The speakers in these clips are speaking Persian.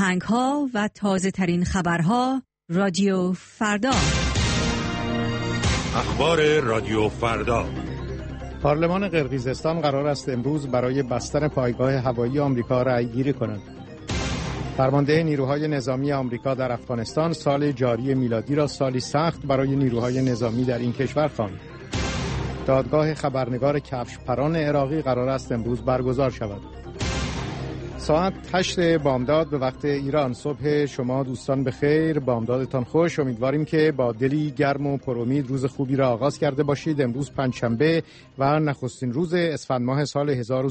آهنگ‌ها و تازه‌ترین خبرها رادیو فردا. اخبار رادیو فردا. پارلمان قرقیزستان قرار است امروز برای بستن پایگاه هوایی آمریکا رأی‌گیری کند. فرمانده نیروهای نظامی آمریکا در افغانستان سال جاری میلادی را سالی سخت برای نیروهای نظامی در این کشور خواند. دادگاه خبرنگار کفش پران عراقی قرار است امروز برگزار شود. ساعت 8 بامداد به وقت ایران. صبح شما دوستان بخیر، بامدادتان خوش. امیدواریم که با دلی گرم و پرامید روز خوبی را آغاز کرده باشید. امروز پنجشنبه و نخستین روز اسفند ماه سال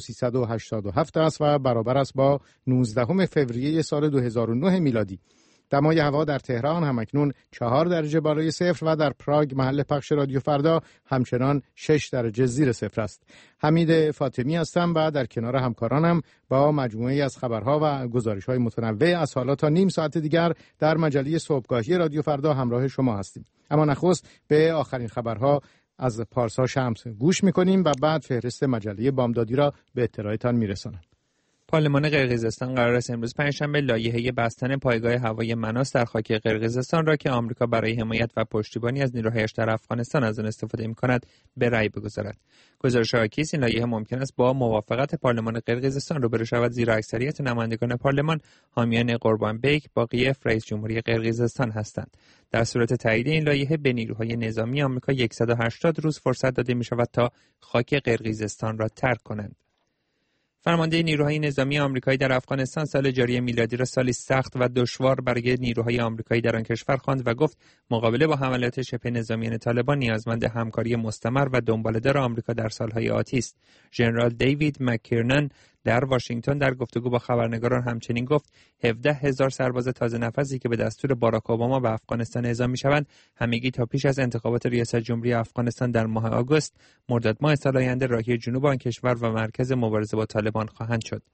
1387 است و برابر است با 19 فوریه سال 2009 میلادی. دمای هوا در تهران همکنون 4 درجه بالای صفر و در پراگ محل پخش رادیو فردا همچنان 6 درجه زیر صفر است. حمید فاطمی هستم و در کنار همکارانم با مجموعه‌ای از خبرها و گزارش‌های متنوع از حالا تا نیم ساعت دیگر در مجله صبحگاهی رادیو فردا همراه شما هستیم. اما نخست به آخرین خبرها از پارسا شمس گوش می‌کنیم و بعد فهرست مجله بامدادی را به اطلاعتان می‌رسانم. پارلمان قرقیزستان قرار است امروز پنجشنبه لایحه بستن پایگاه هوایی مناس در خاک قرقیزستان را که آمریکا برای حمایت و پشتیبانی از نیروهایش در افغانستان از آن استفاده می‌کند به رأی بگذارد. گزارش حاکی است این لایحه ممکن است با موافقت پارلمان قرقیزستان روبرو شود، زیرا اکثریت نمایندگان پارلمان حامیان قربانبیک باقیف رئیس جمهوری قرقیزستان هستند. در صورت تایید این لایحه به نیروهای نظامی آمریکا 180 روز فرصت داده می‌شود تا خاک قرقیزستان را ترک کنند. فرمانده نیروهای نظامی آمریکایی در افغانستان سال جاری میلادی را سالی سخت و دشوار برای نیروهای آمریکایی در آن کشور خواند و گفت مقابله با حملات شبه نظامیان طالبان نیازمند همکاری مستمر و دنباله‌دار آمریکا در سالهای آتی است. ژنرال دیوید مک‌کیرنن در واشنگتن در گفتگو با خبرنگاران همچنین گفت 17,000 سرباز تازه نفسی که به دستور باراک اوباما به افغانستان اعزام می‌شوند همگی تا پیش از انتخابات ریاست جمهوری افغانستان در ماه آگوست مرداد ماه سال آینده راهی جنوب آن کشور و مرکز مبارزه با طالبان خواهند شد.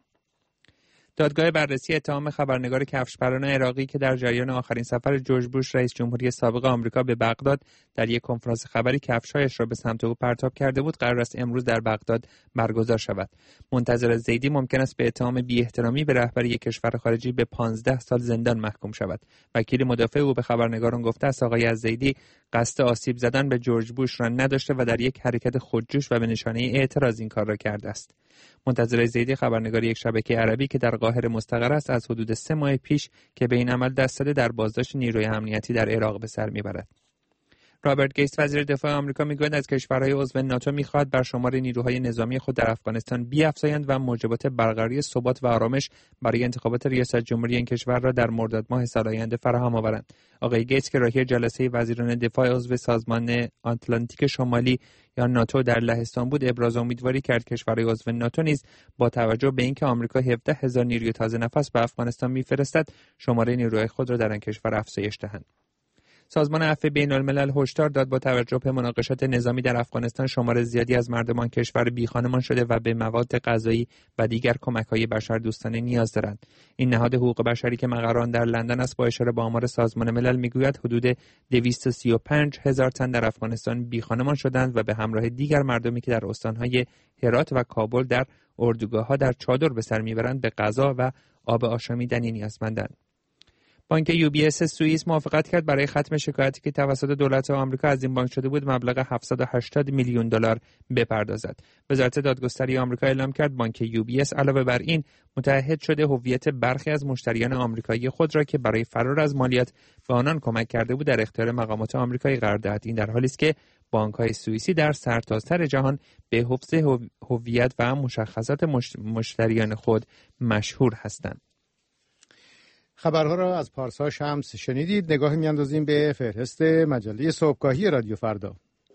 دادگاه بررسی اتهام خبرنگار کفشپران عراقی که در جریان آخرین سفر جورج بوش رئیس جمهوری سابق آمریکا به بغداد در یک کنفرانس خبری کفش‌هایش را به سمت او پرتاب کرده بود قرار است امروز در بغداد برگزار شود. منتظر زیدی ممکن است به اتهام بی‌احترامی به رهبری یک کشور خارجی به 15 سال زندان محکوم شود. وکیل مدافع او به خبرنگاران گفته است آقای الزیدی قصد آسیب زدن به جورج بوش را نداشته و در یک حرکت خودجوش و به نشانه اعتراض این کار را کرده است. منتظر زیدی خبرنگار یک شبکه عربی که در قاهره مستقر است از حدود 3 ماه پیش که به این عمل دست داده در بازداشت نیروی امنیتی در عراق به سر میبرد. رابرت گیتس وزیر دفاع آمریکا میگوید از کشورهای عضو ناتو میخواهد بر شمار نیروهای نظامی خود در افغانستان بیفزایند و موجبات برقراری ثبات و آرامش برای انتخابات ریاست جمهوری این کشور را در مرداد ماه سال آینده فراهم آورند. آقای گیتس که راهی جلسه وزیران دفاع عضو سازمان آتلانتیک شمالی یا ناتو در لهستان بود ابراز امیدواری کرد کشورهای عضو ناتو نیز با توجه به اینکه آمریکا 17,000 نیروی تازه نفس به افغانستان میفرستد شماره نیروهای خود را در آن کشور افزایش دهند. سازمان عفو بین‌الملل هشدار داد با توجه به مناقشات نظامی در افغانستان شمار زیادی از مردمان کشور بیخانمان شده و به مواد غذایی و دیگر کمک‌های بشردوستانه نیاز دارند. این نهاد حقوق بشری که مقر آن در لندن است با اشاره به آمار سازمان ملل میگوید حدود 235,000 تن در افغانستان بیخانمان شدند و به همراه دیگر مردمی که در استان‌های هرات و کابل در اردوگاه‌ها در چادر به سر میبرند به غذا و آب آشامیدنی نیازمندند. بانک UBS سوئیس موافقت کرد برای ختم شکایتی که توسط دولت آمریکا از این بانک شده بود مبلغ 780 میلیون دلار بپردازد. وزارت دادگستری آمریکا اعلام کرد بانک UBS علاوه بر این متعهد شده هویت برخی از مشتریان آمریکایی خود را که برای فرار از مالیات به آنان کمک کرده بود در اختیار مقامات آمریکایی قرار دهد. این در حالی است که بانک‌های سوئیسی در سرتاسر جهان به حفظ هویت و مشخصات مشتریان خود مشهور هستند. خبرها را از پارسا شمس شنیدید. نگاهی می‌اندازیم به فهرست مجله صبحگاهی رادیو فردا.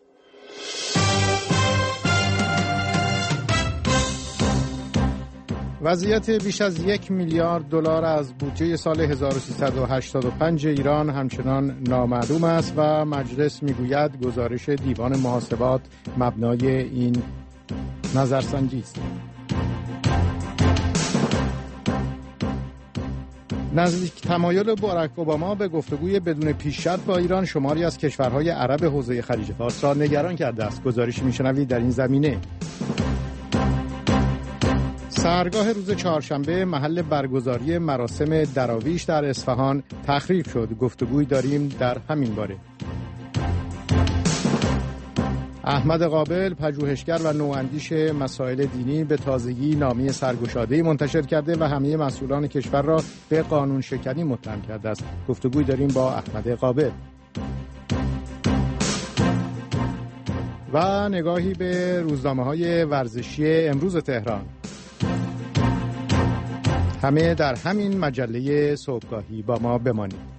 وضعیت بیش از 1 میلیارد دلار از بودجه سال 1385 ایران همچنان نامعلوم است و مجلس میگوید گزارش دیوان محاسبات مبنای این نظرسنجی است. نزدیک تمایل باراک اوباما به گفتگوی بدون پیش شرط با ایران شماری از کشورهای عرب حوزه خلیج فارس را نگران کرده است. گزارشی میشنوید در این زمینه. سحرگاه روز چهارشنبه محل برگزاری مراسم دراویش در اصفهان تخریب شد. گفتگوی داریم در همین باره. احمد قابل، پژوهشگر و نواندیش مسائل دینی، به تازگی نامه سرگشاده‌ای منتشر کرده و همه مسئولان کشور را به قانون شکنی متهم کرده است. گفتگوی داریم با احمد قابل. و نگاهی به روزنامه‌های ورزشی امروز تهران. همه در همین مجله صبحگاهی با ما بمانید.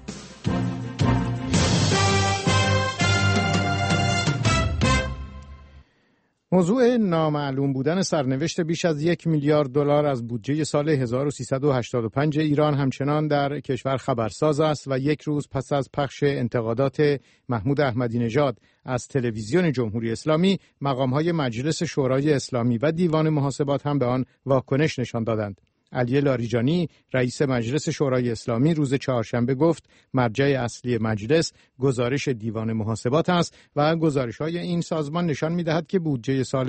موضوع نامعلوم بودن سرنوشت بیش از 1 میلیارد دلار از بودجه سال 1385 ایران همچنان در کشور خبرساز است و یک روز پس از پخش انتقادات محمود احمدی نژاد از تلویزیون جمهوری اسلامی، مقام‌های مجلس شورای اسلامی و دیوان محاسبات هم به آن واکنش نشان دادند. علی لاریجانی، رئیس مجلس شورای اسلامی، روز چهارشنبه گفت مرجع اصلی مجلس گزارش دیوان محاسبات است و گزارش‌های این سازمان نشان می‌دهد که بودجه سال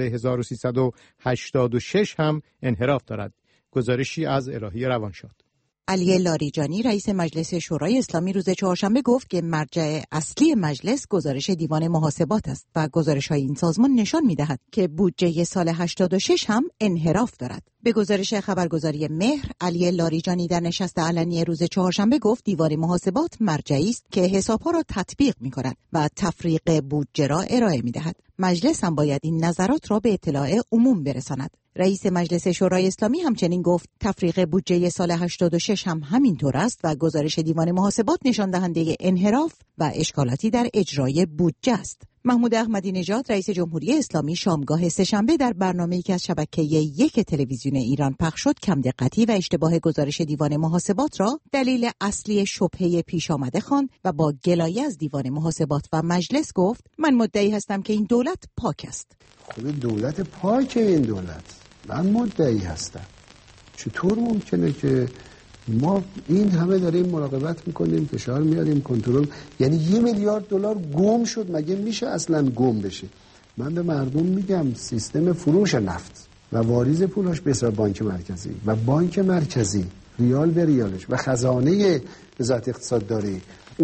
1386 هم انحراف دارد. گزارشی از الهی روانشاد. علی لاریجانی، رئیس مجلس شورای اسلامی، روز چهارشنبه گفت که مرجع اصلی مجلس گزارش دیوان محاسبات است و گزارش‌های این سازمان نشان می‌دهد که بودجه سال 86 هم انحراف دارد. به گزارش خبرگزاری مهر، علی لاریجانی در نشست علنی روز چهارشنبه گفت دیوان محاسبات مرجعی است که حساب‌ها را تطبیق می‌کند و تفریق بودجه را ارائه می‌دهد. مجلس هم باید این نظرات را به اطلاع عموم برساند. رئیس مجلس شورای اسلامی همچنین گفت تفریق بودجه سال 86 هم همینطور است و گزارش دیوان محاسبات نشان دهنده انحراف و اشکالاتی در اجرای بودجه است. محمود احمدی نژاد، رئیس جمهوری اسلامی، شامگاه سه‌شنبه در برنامه‌ای که از شبکه 1 تلویزیون ایران پخش شد، کم دقتی و اشتباه گزارش دیوان محاسبات را دلیل اصلی شبهه پیش آمده خواند و با گلایه از دیوان محاسبات و مجلس گفت من مدعی هستم که این دولت پاک است. خود دولت پاک، این دولت من مدعی هستم. چطور ممکنه که ما این همه داریم مراقبت میکنیم، فشار میاریم، کنترل، یعنی 1 میلیارد دلار گم شد؟ مگه میشه اصلا گم بشه؟ من به مردم میگم سیستم فروش نفت و واریز پولش به حساب بانک مرکزی و بانک مرکزی ریال به ریالش و خزانه وزارت اقتصاد داره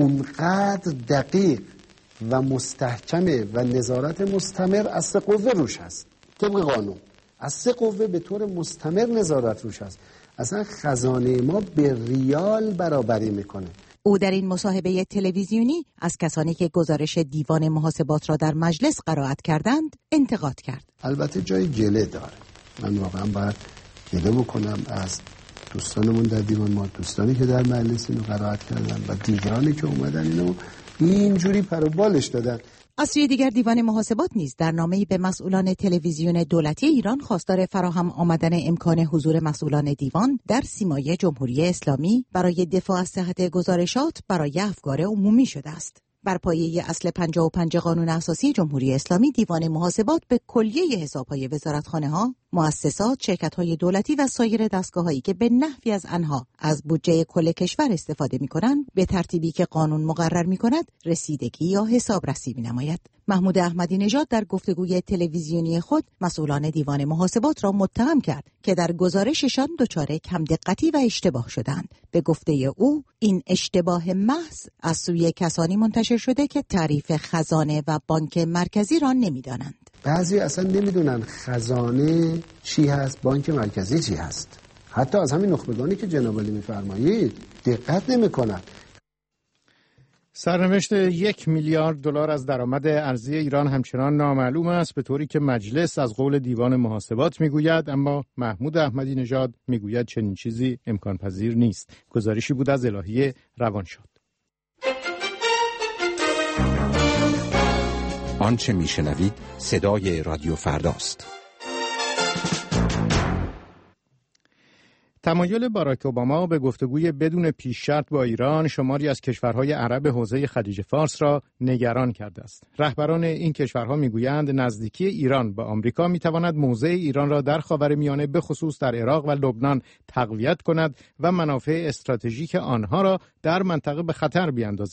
اونقدر دقیق و مستحکمه و نظارت مستمر از 3 قوه روش هست. طبق قانون از 3 قوه به طور مستمر نظارت روش هست. اصلا خزانه ما به ریال برابری میکنه. او در این مصاحبه تلویزیونی از کسانی که گزارش دیوان محاسبات را در مجلس قرائت کردند انتقاد کرد. البته جای گله داره. من واقعا باید گله بکنم از دوستانمون در دیوان، ما دوستانی که در مجلس اینو قرائت کردن و دیگرانی که اومدن اینو اینجوری پر و بالش دادن. از سوی دیگر دیوان محاسبات نیز در نامه‌ای به مسئولان تلویزیون دولتی ایران خواستار فراهم آمدن امکان حضور مسئولان دیوان در سیمای جمهوری اسلامی برای دفاع از صحت گزارشات برای افکار عمومی شده است. بر پایه اصل 55 قانون اساسی جمهوری اسلامی، دیوان محاسبات به کلیه حساب‌های وزارتخانه‌ها، مؤسسات، شرکت‌های دولتی و سایر دستگاه‌هایی که به نحوی از آنها از بودجه کل کشور استفاده می‌کنند، به ترتیبی که قانون مقرر می‌کند، رسیدگی یا حسابرسی می‌نماید. محمود احمدی نژاد در گفتگوی تلویزیونی خود مسئولان دیوان محاسبات را متهم کرد که در گزارششان دچار کم دقتی و اشتباه شدند. به گفته او این اشتباه محض از سوی کسانی منتشر شده که تعریف خزانه و بانک مرکزی را نمی‌دانند. بعضی اصلا نمیدونن خزانه چی هست، بانک مرکزی چی هست. حتی از همین نخبگانی که جناب عالی می‌فرمایید دقت نمی‌کنن. سرنوشت 1 میلیارد دلار از درآمد ارزی ایران همچنان نامعلوم است، به طوری که مجلس از قول دیوان محاسبات میگوید، اما محمود احمدی نژاد میگوید چنین چیزی امکان پذیر نیست. گزارشی بود از الهی روانشاد. آنچه میشنوید صدای رادیو فرداست. تمایل باراک اوباما به گفتگوی بدون پیش شرط با ایران شماری از کشورهای عرب حوزه خلیج فارس را نگران کرده است. رهبران این کشورها میگویند نزدیکی ایران به آمریکا میتواند موضع ایران را در خاورمیانه به خصوص در عراق و لبنان تقویت کند و منافع استراتژیک آنها را در منطقه به خطر بیاندازد.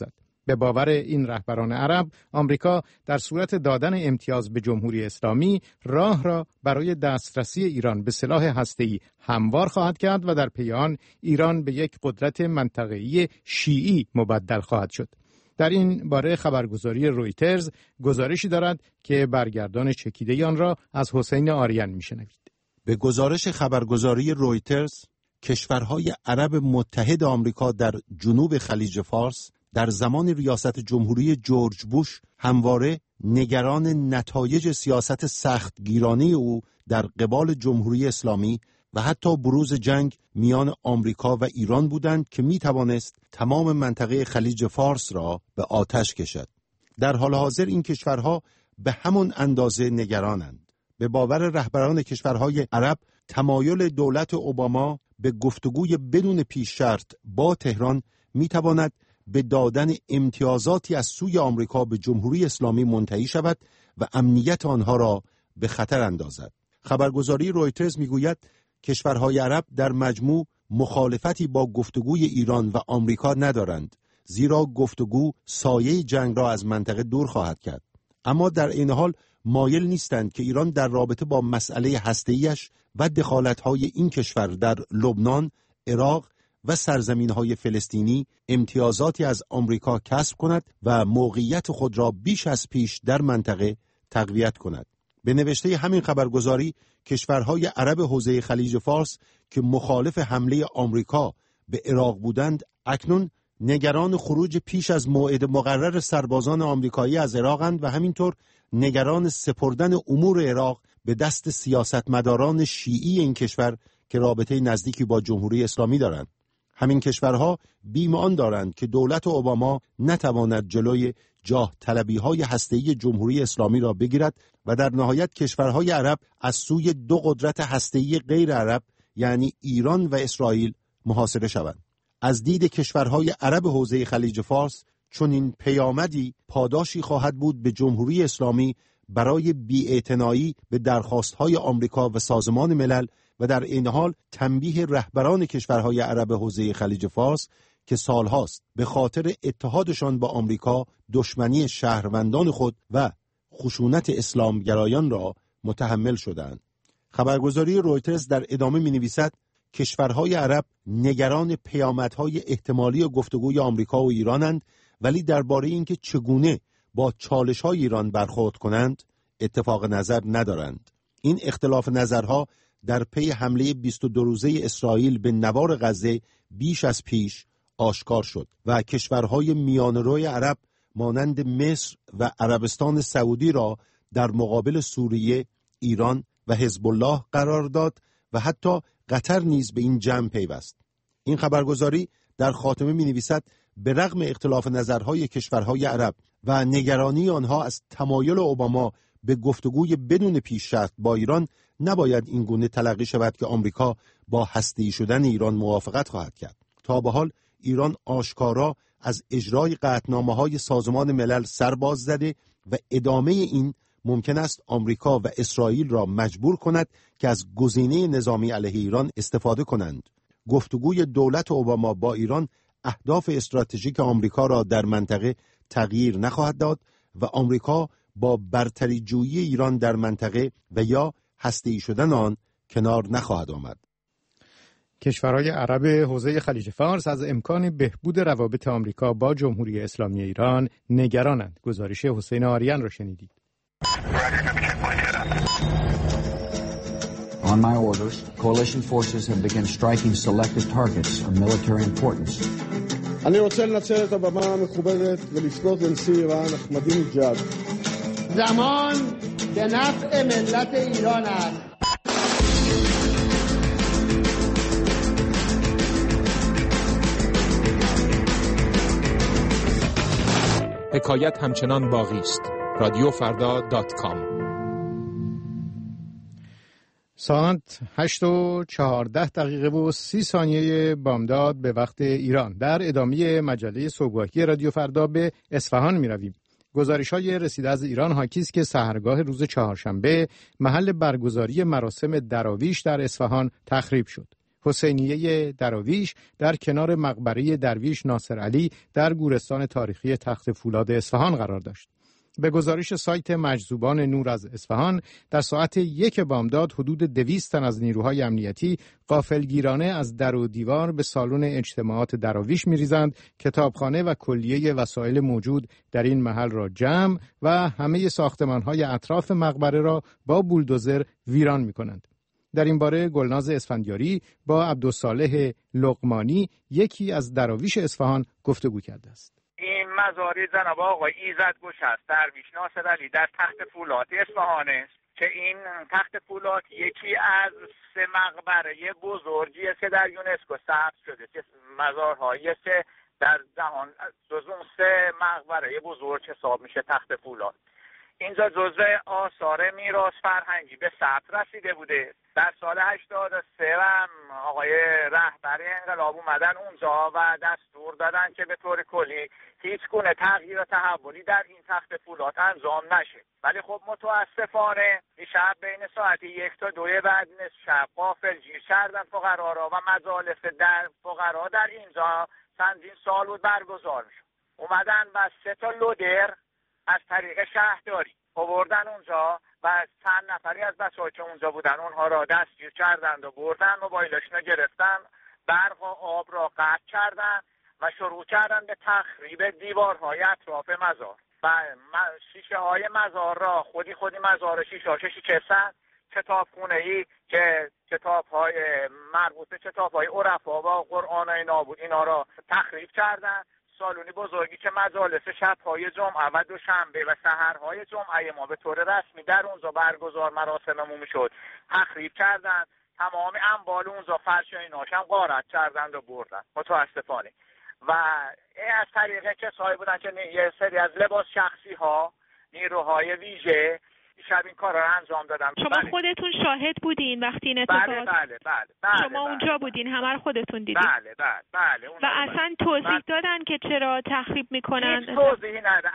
به باور این رهبران عرب، آمریکا در صورت دادن امتیاز به جمهوری اسلامی راه را برای دسترسی ایران به سلاح هسته‌ای هموار خواهد کرد و در پی آن ایران به یک قدرت منطقه‌ای شیعی مبدل خواهد شد. در این باره خبرگزاری رویترز گزارشی دارد که برگردان چکیده آن را از حسین آریان میشنوید. به گزارش خبرگزاری رویترز، کشورهای عرب متحد آمریکا در جنوب خلیج فارس در زمان ریاست جمهوری جورج بوش همواره نگران نتایج سیاست سختگیرانه او در قبال جمهوری اسلامی و حتی بروز جنگ میان آمریکا و ایران بودند که می توانست تمام منطقه خلیج فارس را به آتش کشد. در حال حاضر این کشورها به همان اندازه نگرانند. به باور رهبران کشورهای عرب، تمایل دولت اوباما به گفتگوی بدون پیش شرط با تهران می تواند به دادن امتیازاتی از سوی آمریکا به جمهوری اسلامی منتهی شود و امنیت آنها را به خطر اندازد. خبرگزاری رویترز میگوید کشورهای عرب در مجموع مخالفتی با گفتگوی ایران و آمریکا ندارند، زیرا گفتگو سایه جنگ را از منطقه دور خواهد کرد. اما در این حال مایل نیستند که ایران در رابطه با مسئله هسته‌ایش و دخالت‌های این کشور در لبنان، عراق و سرزمین‌های فلسطینی امتیازاتی از آمریکا کسب کند و موقعیت خود را بیش از پیش در منطقه تقویت کند. به نوشته همین خبرگزاری، کشورهای عرب حوزه خلیج فارس که مخالف حمله آمریکا به عراق بودند، اکنون نگران خروج پیش از موعد مقرر سربازان آمریکایی از عراقند و همینطور نگران سپردن امور عراق به دست سیاستمداران شیعی این کشور که رابطه نزدیکی با جمهوری اسلامی دارند. همین کشورها بیم آن دارند که دولت اوباما نتواند جلوی جاه طلبی‌های هسته‌ای جمهوری اسلامی را بگیرد و در نهایت کشورهای عرب از سوی دو قدرت هسته‌ای غیر عرب یعنی ایران و اسرائیل محاصره شوند. از دید کشورهای عرب حوزه خلیج فارس چون این پیامدی پاداشی خواهد بود به جمهوری اسلامی برای بی‌اعتنایی به درخواست‌های آمریکا و سازمان ملل و در این حال تنبیه رهبران کشورهای عرب حوزه خلیج فارس که سالهاست به خاطر اتحادشان با آمریکا دشمنی شهروندان خود و خشونت اسلامگرایان را متحمل شدند. خبرگزاری رویترز در ادامه می‌نویسد کشورهای عرب نگران پیامدهای احتمالی گفتگوی آمریکا و ایرانند، ولی درباره اینکه چگونه با چالش‌های ایران برخورد کنند اتفاق نظر ندارند. این اختلاف نظرها در پی حمله 22 روزه اسرائیل به نوار غزه بیش از پیش آشکار شد و کشورهای میانه‌روی عرب مانند مصر و عربستان سعودی را در مقابل سوریه، ایران و حزب الله قرار داد و حتی قطر نیز به این جمع پیوست. این خبرگزاری در خاتمه می‌نویسد به رغم اختلاف نظرهای کشورهای عرب و نگرانی آنها از تمایل اوباما به گفتگوی بدون پیش شرط با ایران، نباید این گونه تلقی شود که آمریکا با هسته‌ای شدن ایران موافقت خواهد کرد. تا به حال ایران آشکارا از اجرای قطعنامه‌های سازمان ملل سر باز زده و ادامه این ممکن است آمریکا و اسرائیل را مجبور کند که از گزینه نظامی علیه ایران استفاده کنند. گفتگوی دولت اوباما با ایران اهداف استراتژیک آمریکا را در منطقه تغییر نخواهد داد و آمریکا با برتری جویی ایران در منطقه و یا هسته‌ای شدن آن کنار نخواهد آمد. کشورهای عرب حوزه خلیج فارس از امکان بهبود روابط آمریکا با جمهوری اسلامی ایران نگرانند. گزارش حسین آریان را شنیدید. On my orders, coalition forces have begun striking selected targets of military importance. אני רוצה לנצל את הבמה המכובדת ולפנות לנשיא איראן אחמדינג'אד. زمان به نفع ملت ایران است. حکایت همچنان باقی است. رادیوفردا.com. ساعت 8:14 و 30 ثانیه بامداد به وقت ایران. در ادامه مجله صبحگاهی رادیو فردا به اصفهان می رویم. گزارش‌های رسیده از ایران حاکی است که سحرگاه روز چهارشنبه محل برگزاری مراسم دراویش در اصفهان تخریب شد. حسینیه دراویش در کنار مقبره درویش ناصر علی در گورستان تاریخی تخت فولاد اصفهان قرار داشت. به گزارش سایت مجذوبان نور از اصفهان، در ساعت 1 بامداد حدود 200 تن از نیروهای امنیتی غافلگیرانه از در و دیوار به سالن اجتماعات دراویش می‌ریزند، کتابخانه و کلیه وسایل موجود در این محل را جمع و همه ساختمان‌های اطراف مقبره را با بولدوزر ویران می‌کنند. در این باره گلناز اسفندیاری با عبدالصالح لقمانی، یکی از دراویش اصفهان، گفتگو کرده است. این مزاری جناب آقای ایزدگوش است، درویش ناصر علی در تخت فولاد اصفهان است که این تخت فولاد یکی از 3 مقبره بزرگی است که در یونسکو ثبت شده، که مزارهایی است که در جهان جزو 3 مقبره بزرگ حساب میشه تخت فولاد. اینجا جزء آثار میراث فرهنگی به ثبت رسیده بوده. در سال 83 آقای رهبر انقلاب اومدن اونجا و دستور دادن که به طور کلی هیچ گونه تغییر و تحولی در این تخت فولاد انجام نشه. ولی خب متاسفانه شب بین ساعت 1 تا 2 بعد نصف شب غافلگیر کردن فقرا را و مجالس در فقرا در اینجا چندین سال بود برگزار میشد. اومدن و 3 تا لودر از طریق شهرداری آوردن اونجا و چند نفری از بچه‌ها که اونجا بودن اونها را دستگیر کردند و بردن، موبایلشون گرفتن، برق و آب را قطع کردن و شروع کردن به تخریب دیوارهای اطراف مزار و شیشه های مزار را خودی مزار شیشه‌اش شکستن. کتابخونه‌ای که کتاب‌های مربوط به کتاب‌های عرفا و قرآن اینا بود اینا را تخریب کردن. سالونی بزرگی که مجالس شب‌های جمعه و دوشنبه و سحرهای جمعه ما به طور رسمی در اونجا برگزار مراسممون میشد تخریب کردن. تمام اموال اونجا فرش ایناش هم غارت کردند و بردن متاسفانه. و از طریق کسایی بودن که یه سری از لباس شخصی ها، نیروهای ویژه شب این کار را انجام دادن. شما خودتون شاهد بودین وقتی این اتفاق؟ بله. شما اونجا بودین، همه رو خودتون دیدین؟ بله. و اصلا توضیح دادن که چرا تخریب میکنن؟ هیچ توضیحی ندادن.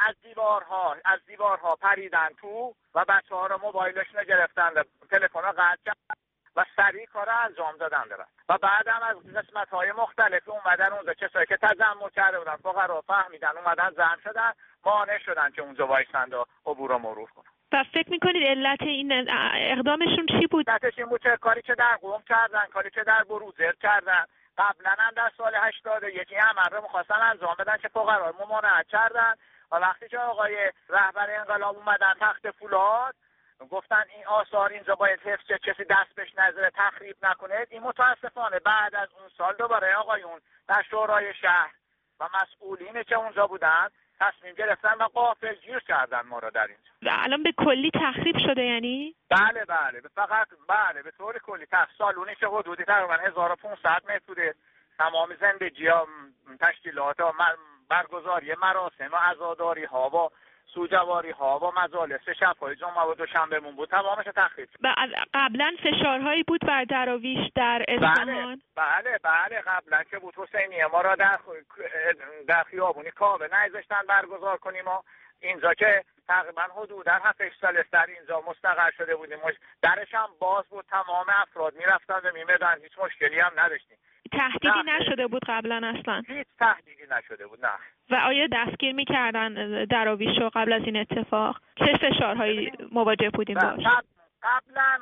از دیوارها پریدن تو و بچه‌ها رو موبایلشون گرفتن، تلفن رو قطع کردن و سریع کار رو انجام دادن دارن. و بعدم از قسمت‌های مختلف اومدن اونجا کسایی که تجمع کرده بودن فقرا فهمیدن اومدن جمع شدن، مانع شدن که اونجا وایسند و عبور و مرور کنن. و فکر میکنید علت این اقدامشون چی بود؟ علتش این بود که کاری که در قم کردن، کاری که در بروجرد کردن، قبلا هم در سال 81 عمل رو می‌خواستن انجام بدن که فقرا ممانعت کردن و وقتی که آقای رهبر انقلاب اومدن تخت فولاد گفتن این آثار اینجا باید حفظ شه، کسی دست بهش نذاره، تخریب نکنه. این متاسفانه بعد از اون سال دوباره آقایون در شورای شهر و مسئولینی که اونجا بودن تصمیم گرفتن و غافلگیر کردن ما را در اینجا. و الان به کلی تخریب شده یعنی؟ بله فقط به طور کلی سالونی که حدودی تقریبا 1500 متر بوده، تمام زندگی ها، تشکیلات ها، برگزاری مراسم و عزاداری ها و سوجواری ها و مجالس شب‌های جمعه و دوشنبهمون بود، تمامش تخریب شد. قبلا فشارهایی بود بر دراویش در اصفهان؟ بله قبلا که بود حسینیه ما را در خیابونی کاوه نذاشتن برگزار کنیم و اینجا که تقریبا حدود در 7 سال است در اینجا مستقر شده بودیم، درش هم باز بود، تمام افراد میرفتن و میمدن، هیچ مشکلی هم نداشتیم. تهدیدی نشده بود قبلا اصلا؟ هیچ تهدیدی نشده بود، نه. و آیا دستگیر میکردن دراویشو قبل از این اتفاق؟ چه فشارهایی مواجه بودیم باش؟ قبلا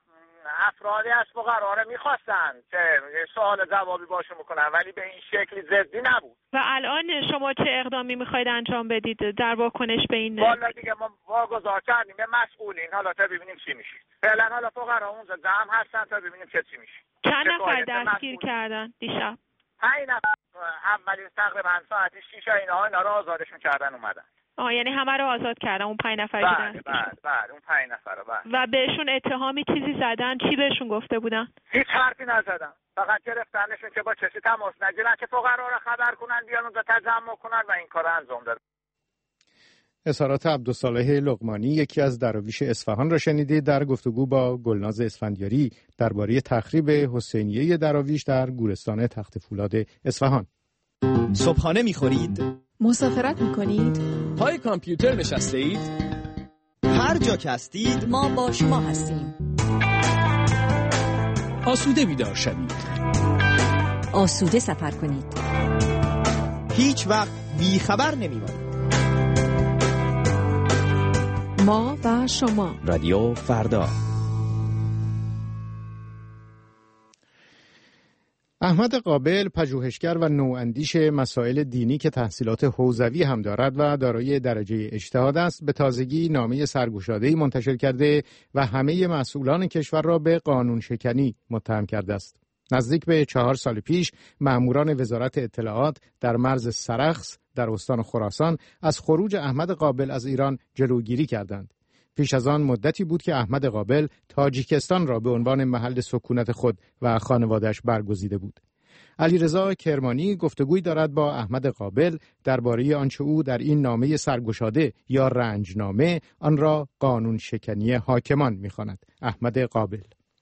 افرادی از فقرا رو میخواستن که سوال جوابی باشون بکنن ولی به این شکلی جدی نبود. و الان شما چه اقدامی میخواید انجام بدید در واکنش به این؟ والا دیگه ما واگذار کردیم به مسئولین، حالا تا ببینیم چی میشه. فعلا حالا فقرا اونجا جمع هستن تا ببینیم چی میشه. چند نفر دستگیر کردن دیشب؟ 5 نفر. اولین تقریبا ساعت 6 اینا رو آزادشون کردن اومدن. یعنی همه رو آزاد کردن اون 5 نفر که بله اون 5 نفر رو. و بهشون اتهامی چیزی زدن؟ چی بهشون گفته بودن؟ هیچ حرفی نزدن، فقط گرفتنشون که با کسی تماس نگیرن که فقرا رو خبر کنن بیان اونجا تجمع کنن و این کار انجام دادن. اظهارات عبدالصالح لقمانی، یکی از دراویش اصفهان، را شنیدید در گفتگو با گلناز اسفندیاری درباره تخریب حسینیه دراویش در گورستان تخت فولاد اصفهان. صبحانه می‌خورید؟ مسافرت می‌کنید؟ پای کامپیوتر نشسته اید؟ هر جا که هستید ما با شما هستیم. آسوده بیدار شوید. آسوده سفر کنید. هیچ وقت بیخبر نمیمانید. ما و شما، رادیو فردا. احمد قابل پژوهشگر و نواندیش مسائل دینی که تحصیلات حوزوی هم دارد و دارای درجه اجتهاد است، به تازگی نامه سرگشاده‌ای منتشر کرده و همه مسئولان کشور را به قانون شکنی متهم کرده است. نزدیک به 4 سال پیش ماموران وزارت اطلاعات در مرز سرخس در استان خراسان از خروج احمد قابل از ایران جلوگیری کردند. پیش از آن مدتی بود که احمد قابل تاجیکستان را به عنوان محل سکونت خود و خانواده‌اش برگزیده بود. علیرضا کرمانی گفتگوی دارد با احمد قابل درباره آنچه او در این نامه سرگشاده یا رنجنامه آن را قانون شکنی حاکمان می‌خواند. احمد قابل: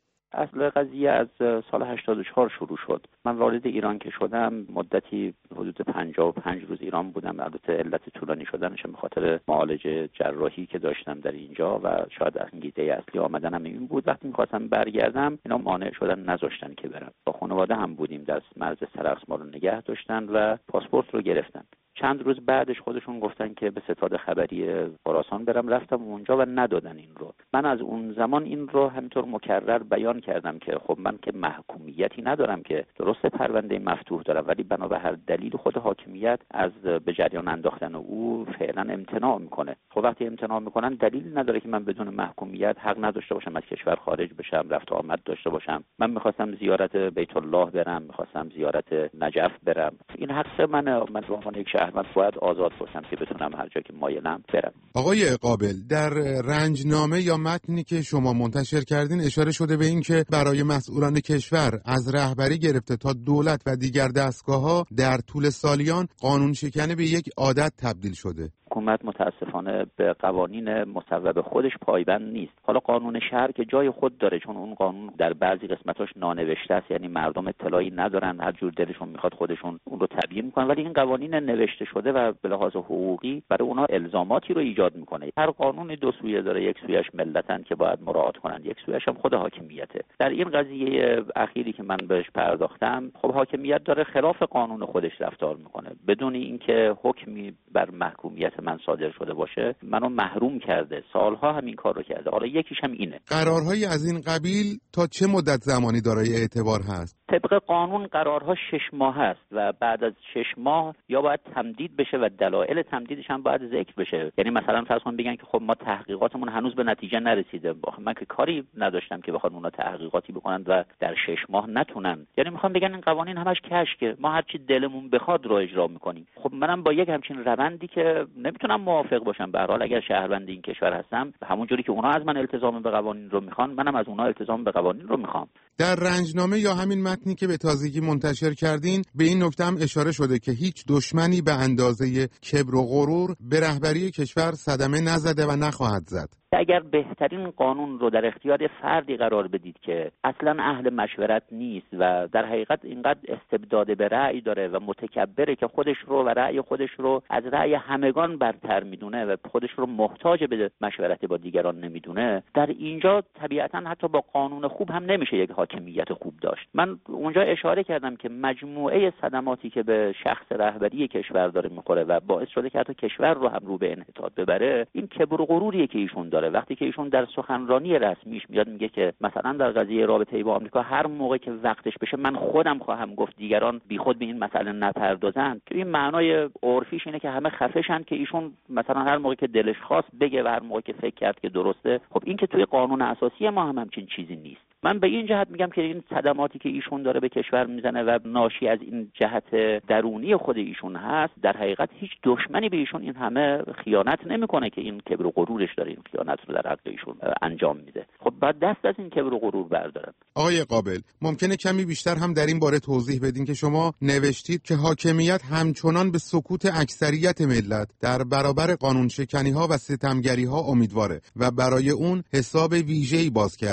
اصل قضیه از سال 84 شروع شد. من وارد ایران که شدم مدتی حدود 55 روز ایران بودم. البته علت طولانی شدنش به خاطر معالجه جراحی که داشتم در اینجا و شاید انگیزه اصلی آمدنم این بود. وقتی می‌خواستم برگردم اینا مانع شدن، نذاشتن که برم. با خانواده هم بودیم، در مرز سرخس ما رو نگه داشتن و پاسپورت رو گرفتن. چند روز بعدش خودشون گفتن که به ستاد خبری خراسان برم. رفتم اونجا و ندادن این رو. من از اون زمان این رو همینطور مکرر بیان کردم که خب من که محکومیتی ندارم، که درسته پرونده مفتوح دارم، ولی بنا به هر دلیل خود حاکمیت از به جریان انداختن او فعلا امتناع میکنه. خب وقتی امتناع میکنن دلیل نداره که من بدون محکومیت حق نداشته باشم از کشور خارج بشم، رفت و آمد داشته باشم. من میخواستم زیارت بیت الله برم، میخواستم زیارت نجف برم. این حق من به عنوان یک شهروند باید آزاد باشم که بتونم هر جا که مایلم برم. آقای قابل، در رنجنامه یا متنی که شما منتشر کردین اشاره شده به این که برای مسئولان کشور از رهبری گرفته تا دولت و دیگر دستگاه‌ها در طول سالیان قانون شکنی به یک عادت تبدیل شده. حکومت متاسفانه به قوانین مصوب خودش پایبند نیست. حالا قانون شهر که جای خود داره، چون اون قانون در بعضی قسمتاش نانوشته است، یعنی مردم اطلاعی ندارن، هر جور دلشون میخواد خودشون اون رو تبیین میکنن، ولی این قوانین نوشته شده و به لحاظ حقوقی برای اونها الزاماتی رو ایجاد میکنه. هر قانون دو سویه داره، یک سویش ملتن که باید مراعات کنن، یک سویش هم خود حاکمیته. در این قضیه اخیری که من بهش پرداختم، خب حاکمیت داره خلاف قانون خودش رفتار میکنه، بدون اینکه حکمی بر محکومیت من صادر شده باشه منو محروم کرده. سالها همین کار رو کرده. حالا یکیش هم اینه. قرارهای از این قبیل تا چه مدت زمانی دارای اعتبار هست؟ طبق قانون قرارها 6 ماه هست و بعد از 6 ماه یا باید تمدید بشه و دلایل تمدیدش هم باید ذکر بشه. یعنی مثلا فرض کن بگن که خب ما تحقیقاتمون هنوز به نتیجه نرسیده. من که کاری نداشتم که بخوان اونا تحقیقاتی بکنن و در 6 ماه نتونن. یعنی میخوام بگن این قوانین همش کشکه، ما هر چی دلمون بخواد رو اجرا میکنیم. خب منم با یک همچین روندی که نمیتونم موافق باشم. به هر حال اگر شهروند این کشور هستم، همون جوری که اونا از من التزام به قوانین رو میخوان، منم از اونا التزام به قوانین رو میخوام. در رنجنامه یا همین متنی که به تازگی منتشر کردین به این نکته هم اشاره شده که هیچ دشمنی به اندازه کبر و غرور به رهبری کشور صدمه نزده و نخواهد زد. اگر بهترین قانون رو در اختیار فردی قرار بدید که اصلا اهل مشورت نیست و در حقیقت اینقدر استبداد به رأی داره و متکبره که خودش رو و رأی خودش رو از رأی همگان برتر میدونه و خودش رو محتاج به مشورت با دیگران نمیدونه، در اینجا طبیعتا حتی با قانون خوب هم نمیشه یک حاکمیت خوب داشت. من اونجا اشاره کردم که مجموعه صدماتی که به شخص رهبری کشور داره میخوره و باعث شده که حتی کشور رو هم رو به انحطاط ببره، این کبر و غروریه که ایشون داره. وقتی که ایشون در سخنرانی رسمیش میاد میگه که مثلا در قضیه رابطه با آمریکا هر موقع که وقتش بشه من خودم خواهم گفت، دیگران بیخود به این مسئله نپردازن، که این معنای عرفیش اینه که همه خفه‌شن که ایشون مثلا هر موقع که دلش خواست بگه و هر موقع که فکر کرد که درسته. خب این که توی قانون اساسی ما هم همچین چیزی نیست. من به این جهت میگم که این صدماتی که ایشون داره به کشور میزنه و ناشی از این جهت درونی خود ایشون هست، در حقیقت هیچ دشمنی به ایشون این همه خیانت نمیکنه که این کبر و غرورش داره این خیانت رو در حق ایشون انجام میده. خب بعد دست از این کبر و غرور بردارن. آقای قابل، ممکنه کمی بیشتر هم در این باره توضیح بدین که شما نوشتید که حاکمیت همچنان به سکوت اکثریت ملت در برابر قانون شکنی ها و ستمگری ها امیدواره و برای اون حساب ویژه‌ای باز کرده.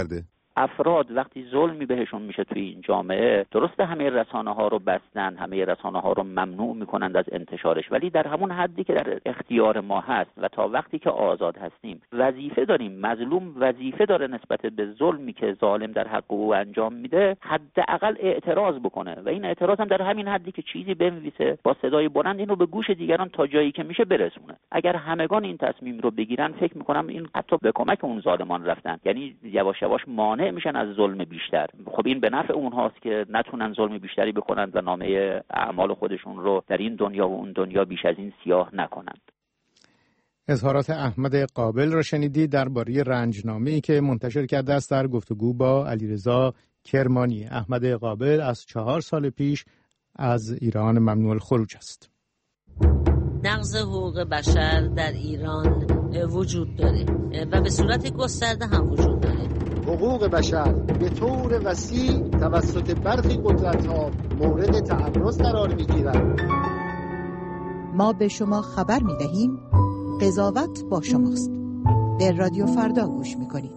افراد وقتی ظلمی بهشون میشه توی این جامعه، درسته همه رسانه ها رو بستن، همه رسانه ها رو ممنوع میکنند از انتشارش، ولی در همون حدی که در اختیار ما هست و تا وقتی که آزاد هستیم وظیفه داریم، مظلوم وظیفه داره نسبت به ظلمی که ظالم در حق او انجام میده حداقل اعتراض بکنه و این اعتراض هم در همین حدی که چیزی بنویسه با صدای بلند اینو به گوش دیگران تا جایی که میشه برسونه. اگر همگان این تصمیم رو بگیرن فکر میکنم این حتی به کمک اون ظالمان رفتن، یعنی یواش یواش مانع میشن از ظلم بیشتر. خب این به نفع اونهاست که نتونن ظلم بیشتری بکنن و نامه اعمال خودشون رو در این دنیا و اون دنیا بیش از این سیاه نکنند. اظهارات احمد قابل را شنیدید درباره رنجنامه‌ای که منتشر کرده است در گفتگو با علیرضا کرمانی. احمد قابل از 4 سال پیش از ایران ممنوع الخروج است. نقض حقوق بشر در ایران وجود داره و به صورت گسترده هم وجود داره. حقوق بشر به طور وسیع توسط برخی قدرت‌ها مورد تعرض قرار می‌گیرد. ما به شما خبر می‌دهیم قضاوت با شماست. به رادیو فردا گوش می‌کنید.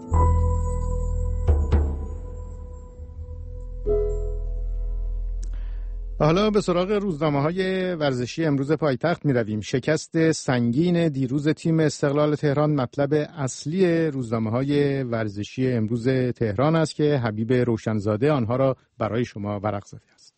حالا به سراغ روزنامه‌های ورزشی امروز پایتخت می‌رویم. شکست سنگین دیروز تیم استقلال تهران مطلب اصلی روزنامه‌های ورزشی امروز تهران است که حبیب روشنزاده آنها را برای شما ورق زده است.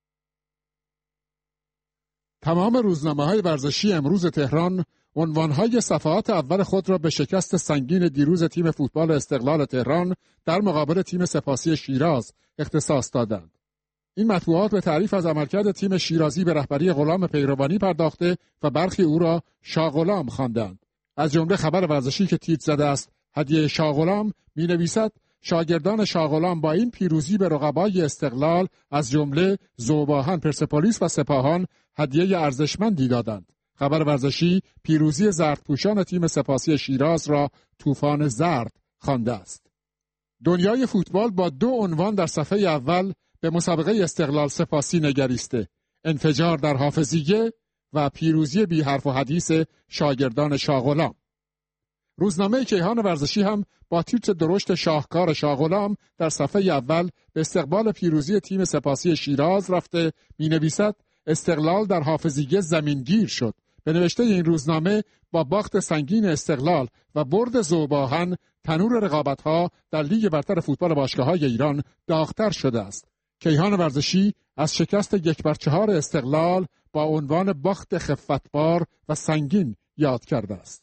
تمام روزنامه‌های ورزشی امروز تهران عنوان‌های صفحات اول خود را به شکست سنگین دیروز تیم فوتبال استقلال تهران در مقابل تیم سپاسی شیراز اختصاص دادند. این مطبوعات به تعریف از عملکرد تیم شیرازی به رهبری غلام پیروانی پرداخته و برخی او را شاغلام خواندند. از جمله خبر ورزشی که تیتر زده است هدیه شاغلام می‌نویسد شاگردان شاغلام با این پیروزی به رقبای استقلال از جمله ذوباهن، پرسپولیس و سپاهان هدیه ارزشمندی دادند. خبر ورزشی پیروزی زردپوشان تیم سپاسی شیراز را طوفان زرد خوانده است. دنیای فوتبال با 2 عنوان در صفحه اول به مسابقه استقلال سپاسی نگریسته: انفجار در حافظیه و پیروزی بی حرف و حدیث شاگردان شاغلام. روزنامه کیهان ورزشی هم با تیتر درشت شاهکار شاغلام در صفحه اول به استقبال پیروزی تیم سپاسی شیراز رفته می‌نویسد استقلال در حافظیه زمینگیر شد. به نوشته این روزنامه با باخت سنگین استقلال و برد ذوباهن تنور رقابت‌ها در لیگ برتر فوتبال باشگاه‌های ایران داغ‌تر شده است. کیهان ورزشی از شکست 1-4 استقلال با عنوان باخت خفتبار و سنگین یاد کرده است.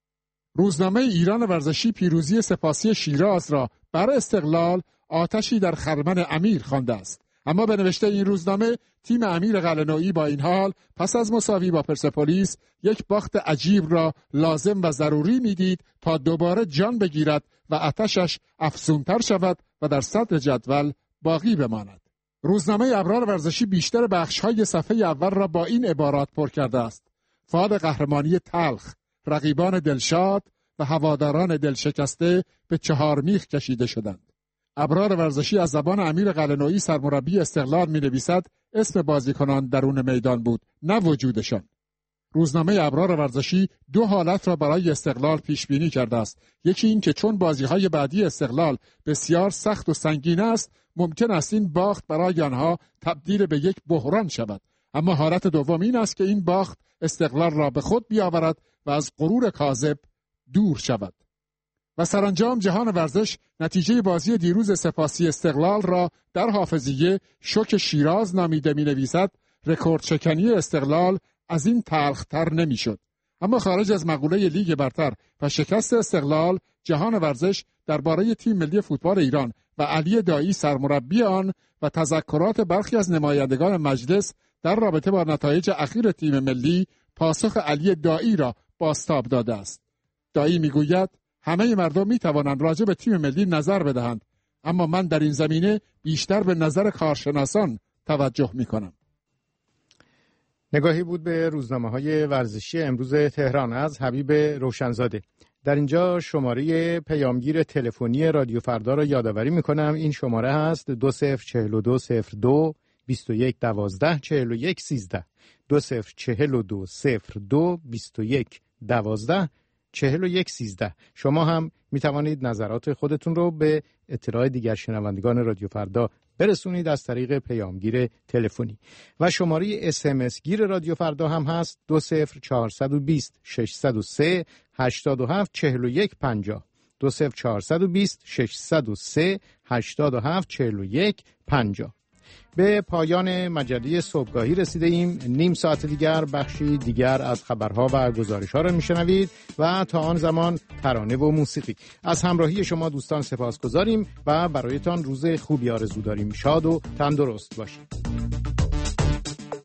روزنامه ایران ورزشی پیروزی سپاسی شیراز را بر استقلال آتشی در خرمن امیر خوانده است. اما به نوشته این روزنامه تیم امیر قلعه‌نویی با این حال پس از مساوی با پرسپولیس یک باخت عجیب را لازم و ضروری می‌دید تا دوباره جان بگیرد و آتشش افزونتر شود و در صدر جدول باقی بماند. روزنامه ابرار ورزشی بیشتر بخش‌های صفحه اول را با این عبارات پر کرده است: فال قهرمانی تلخ، رقیبان دلشاد و هواداران دلشکسته به 4 میخ کشیده شدند. ابرار ورزشی از زبان امیر قلعه‌نویی سرمربی استقلال می‌نویسد اسم بازیکنان درون میدان بود، نه وجودشان. روزنامه ابرار ورزشی 2 حالت را برای استقلال پیش بینی کرده است. یکی این که چون بازی‌های بعدی استقلال بسیار سخت و سنگین است، ممکن است این باخت برای آنها تبدیل به یک بحران شود. اما حالت دوم این است که این باخت استقلال را به خود بیاورد و از غرور کاذب دور شود. و سرانجام جهان ورزش نتیجه بازی دیروز سپاسی استقلال را در حافظیه شوک شیراز نامیده می‌نویسد رکورد شکنی استقلال از این تلخ‌تر نمی‌شد. اما خارج از مقوله لیگ برتر و شکست استقلال، جهان ورزش درباره تیم ملی فوتبال ایران و علی دایی سرمربی آن و تذکرات برخی از نمایندگان مجلس در رابطه با نتایج اخیر تیم ملی پاسخ علی دایی را بازتاب داده است. دایی میگوید همه مردم میتوانند راجع به تیم ملی نظر بدهند، اما من در این زمینه بیشتر به نظر کارشناسان توجه میکنم. نگاهی بود به روزنامه‌های ورزشی امروز تهران از حبیب روشنزاده. در اینجا شماره پیامگیر تلفنی رادیو فردا را یادآوری میکنم. این شماره هست 204202 2112 4113 204202 2112. 4113. شما هم می توانید نظرات خودتون رو به اطلاع دیگر شنوندگان رادیو فردا برسونید از طریق پیامگیر تلفنی و شماره SMS گیر رادیو فردا هم هست 20420 603 87 41 50 20420 603 87 41 50. به پایان مجله صبحگاهی رسیده ایم. نیم ساعت دیگر بخشی دیگر از خبرها و گزارش‌ها را میشنوید و تا آن زمان ترانه و موسیقی. از همراهی شما دوستان سپاسگزاریم و برایتان روز خوبی آرزو داریم. شاد و تندرست باشید.